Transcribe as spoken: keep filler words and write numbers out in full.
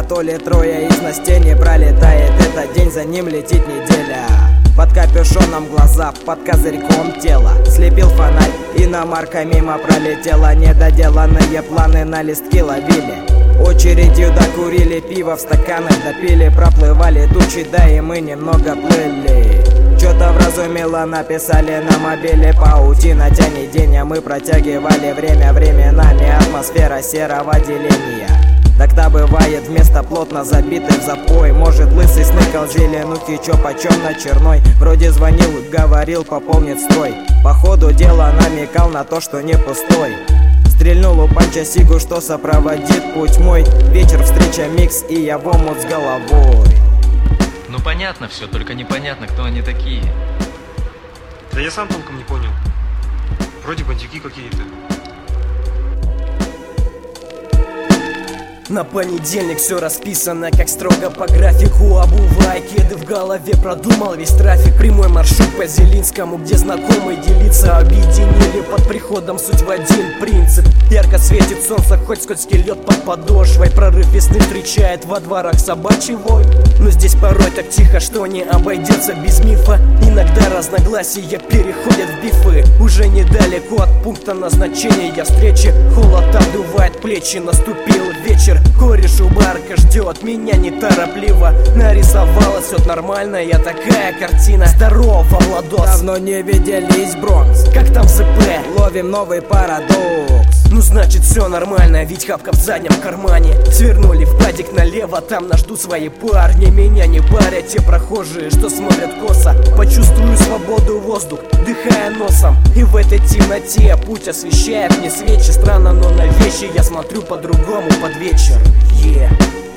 то ли трое из на стене пролетает. Этот день, за ним летит неделя. Под капюшоном глаза, под козырьком тело. Слепил фонарь, иномарка мимо пролетела. Недоделанные планы на листки ловили. Очередью докурили, пиво в стаканах допили. Проплывали тучи, да и мы немного плыли. Чё-то вразумело написали на мобиле. Паутина тянет день, а мы протягивали время временами. Атмосфера серого деления. Так-то бывает вместо плотно забитых в запой. Может лысый сныкал зеленухи, чё почем на черной. Вроде звонил, говорил, пополнит строй. По ходу дела намекал на то, что не пустой. Стрельнул у панча сигу, что сопроводит путь мой. Вечер, встреча, микс, и я в омут с головой. Ну понятно все, только непонятно, кто они такие. Да я сам толком не понял. Вроде бандюки какие-то. На понедельник все расписано, как строго по графику. Обувай кеды в голове, продумал весь трафик. Прямой маршрут по Зелинскому, где знакомые делиться. Объединили под приходом суть в один принцип. Ярко светит солнце, хоть скользкий лед под подошвой. Прорыв весны встречает во дворах собачий вой. Но здесь порой так тихо, что не обойдется без мифа. Иногда разногласия переходят в бифы. Уже недалеко от пункта назначения встречи. Холод обдувает плечи, наступил вечер. Кореш у барка ждет меня неторопливо. Нарисовалась все нормальная такая картина. Здорово, Владос. Давно не виделись, Бронкс. Как там ЗП? Ловим новый парадокс. Ну значит все нормально, ведь хапка в заднем кармане. Свернули в падик налево, там нас ждут свои парни. Меня не парят те прохожие, что смотрят косо. Почувствую свободу, воздух, дыхая носом. И в этой темноте путь освещает мне свечи. Странно, но на вещи я смотрю по-другому под вечер. Yeah.